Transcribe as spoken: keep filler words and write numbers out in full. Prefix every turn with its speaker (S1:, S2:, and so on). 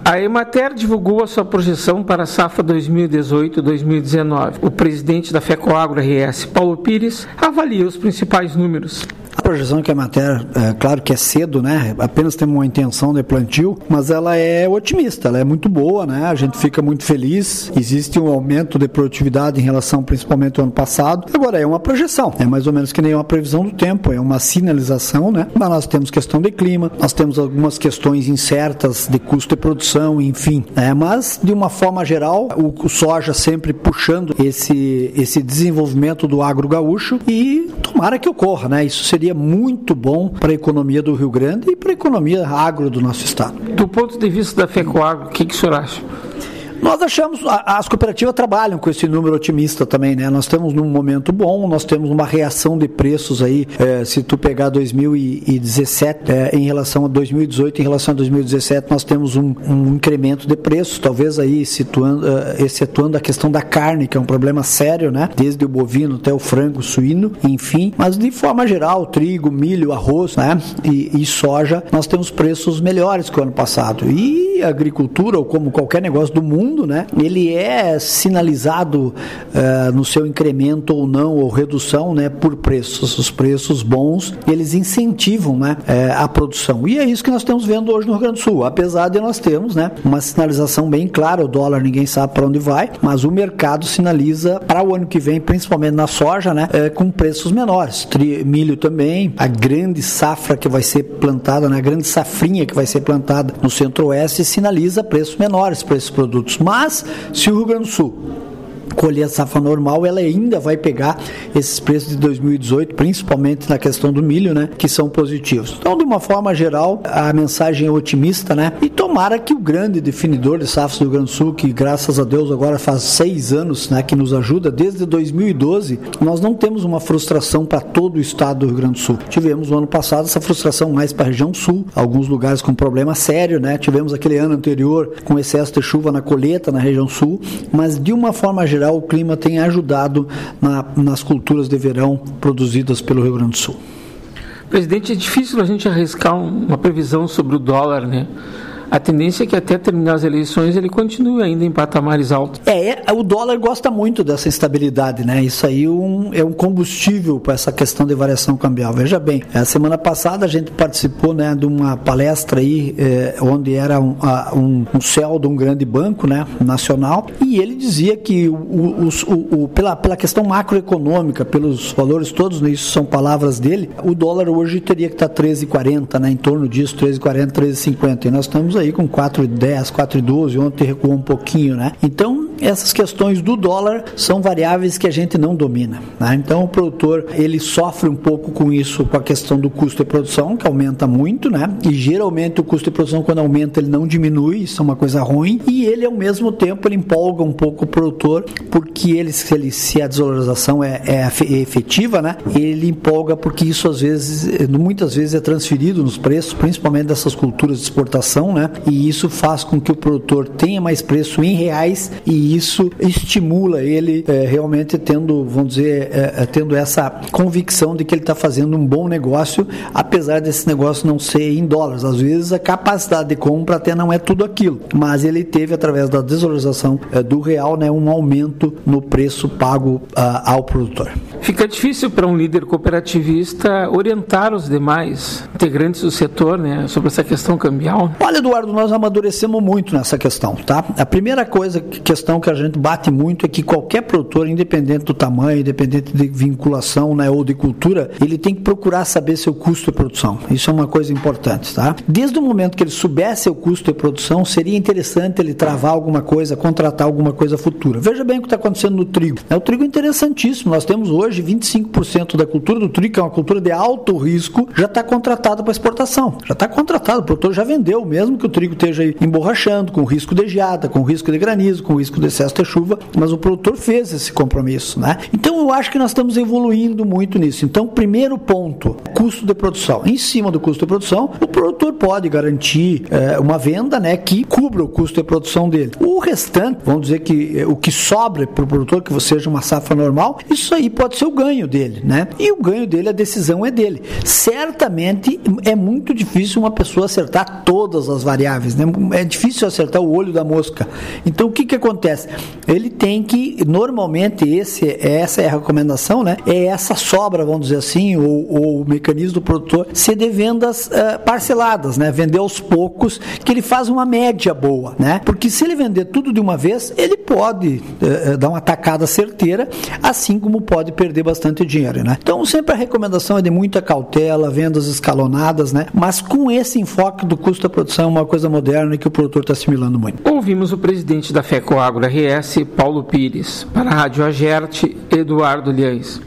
S1: A Emater divulgou a sua projeção para a safra dois mil e dezoito dois mil e dezenove. O presidente da FECOAGRO R S, Paulo Pires, avalia os principais números.
S2: A projeção que a Emater, é, claro que é cedo, né? Apenas temos uma intenção de plantio, mas ela é otimista, ela é muito boa, né? A gente fica muito feliz. Existe um aumento de produtividade em relação principalmente ao ano passado. Agora, é uma projeção, é mais ou menos que nem uma previsão do tempo, é uma sinalização, né? Mas nós temos questão de clima, nós temos algumas questões incertas de custo de produção, enfim. Né? Mas, de uma forma geral, o, o soja sempre puxando esse, esse desenvolvimento do agro gaúcho e tomara que ocorra, né? Isso seria muito bom para a economia do Rio Grande e para a economia agro do nosso estado.
S1: Do ponto de vista da FECOAGRO, o que, que o senhor acha?
S2: Nós achamos, as cooperativas trabalham com esse número otimista também, né? Nós estamos num momento bom, nós temos uma reação de preços aí, é, se tu pegar dois mil e dezessete é, em relação a dois mil e dezoito, em relação a dois mil e dezessete, nós temos um, um incremento de preços, talvez aí situando, uh, excetuando a questão da carne, que é um problema sério, né? Desde o bovino até o frango, suíno, enfim, mas de forma geral, trigo, milho, arroz, né? E, e soja, nós temos preços melhores que o ano passado. E a agricultura, ou como qualquer negócio do mundo, né, ele é sinalizado uh, no seu incremento ou não, ou redução, né, por preços. Os preços bons, eles incentivam, né, uh, a produção. E é isso que nós estamos vendo hoje no Rio Grande do Sul. Apesar de nós termos, né, uma sinalização bem clara, o dólar ninguém sabe para onde vai, mas o mercado sinaliza para o ano que vem, principalmente na soja, né, uh, com preços menores. Tri, milho também, a grande safra que vai ser plantada, né, a grande safrinha que vai ser plantada no Centro-Oeste sinaliza preços menores para esses produtos. Mas, se o Rio Grande do Sul colher a safra normal, ela ainda vai pegar esses preços de dois mil e dezoito, principalmente na questão do milho, né, que são positivos. Então, de uma forma geral, a mensagem é otimista, né, e tomara que o grande definidor de safras do Rio Grande do Sul, que graças a Deus agora faz seis anos, né, que nos ajuda, desde dois mil e doze, nós não temos uma frustração para todo o estado do Rio Grande do Sul. Tivemos no ano passado essa frustração mais para a região sul, alguns lugares com problema sério, né, tivemos aquele ano anterior com excesso de chuva na colheita na região sul, mas de uma forma geral o clima tem ajudado na, nas culturas de verão produzidas pelo Rio Grande do Sul.
S1: Presidente, é difícil a gente arriscar uma previsão sobre o dólar, né? A tendência é que até terminar as eleições ele continue ainda em patamares altos.
S2: É, é o dólar gosta muito dessa instabilidade, né? Isso aí um, é um combustível para essa questão de variação cambial. Veja bem, a semana passada a gente participou, né, de uma palestra aí, é, onde era um, a, um, um C E O de um grande banco, né, nacional, e ele dizia que o, o, o, o, pela, pela questão macroeconômica, pelos valores todos, né, isso são palavras dele, o dólar hoje teria que estar treze e quarenta, né, em torno disso, treze e quarenta, treze e cinquenta, e nós estamos aí com quatro e dez, quatro e doze, ontem recuou um pouquinho, né? Então, essas questões do dólar são variáveis que a gente não domina, né? Então, o produtor, ele sofre um pouco com isso, com a questão do custo de produção, que aumenta muito, né? E geralmente o custo de produção, quando aumenta, ele não diminui, isso é uma coisa ruim, e ele, ao mesmo tempo, ele empolga um pouco o produtor, porque ele, se, ele, se a desvalorização é, é efetiva, né? Ele empolga porque isso, às vezes, muitas vezes é transferido nos preços, principalmente dessas culturas de exportação, né? E isso faz com que o produtor tenha mais preço em reais e isso estimula ele é, realmente tendo, vamos dizer, é, tendo essa convicção de que ele está fazendo um bom negócio, apesar desse negócio não ser em dólares. Às vezes a capacidade de compra até não é tudo aquilo, mas ele teve, através da desvalorização é, do real, né, um aumento no preço pago uh, ao produtor.
S1: Fica difícil para um líder cooperativista orientar os demais integrantes do setor, né, sobre essa questão cambial.
S2: Olha, Eduardo, nós amadurecemos muito nessa questão, tá? A primeira coisa, questão que a gente bate muito é que qualquer produtor, independente do tamanho, independente de vinculação, né, ou de cultura, ele tem que procurar saber seu custo de produção. Isso é uma coisa importante, tá? Desde o momento que ele soubesse o custo de produção, seria interessante ele travar alguma coisa, contratar alguma coisa futura. Veja bem o que está acontecendo no trigo. O trigo é interessantíssimo. Nós temos hoje vinte e cinco por cento da cultura do trigo, que é uma cultura de alto risco, já está contratada para exportação. Já está contratado, o produtor já vendeu, mesmo que o trigo esteja emborrachando, com risco de geada, com risco de granizo, com risco de do excesso de chuva, mas o produtor fez esse compromisso, né? Então eu acho que nós estamos evoluindo muito nisso. Então, primeiro ponto, custo de produção. Em cima do custo de produção, o produtor pode garantir é, uma venda, né, que cubra o custo de produção dele. O restante, vamos dizer que é, o que sobra para o produtor, que seja uma safra normal, isso aí pode ser o ganho dele, né? E o ganho dele, a decisão é dele. Certamente é muito difícil uma pessoa acertar todas as variáveis, né? É difícil acertar o olho da mosca. Então, o que que acontece? Ele tem que, normalmente, esse, essa é a recomendação, né? É essa sobra, vamos dizer assim, ou, ou o mecanismo do produtor ser de vendas uh, parceladas, né? Vender aos poucos, que ele faz uma média boa, né? Porque se ele vender tudo de uma vez, ele pode uh, dar uma tacada certeira, assim como pode perder bastante dinheiro, né? Então, sempre a recomendação é de muita cautela, vendas escalonadas, né? Mas com esse enfoque do custo da produção, uma coisa moderna e que o produtor está assimilando muito.
S1: Ouvimos o presidente da FECOAGRO R S, Paulo Pires. Para a Rádio Agerte, Eduardo Liães.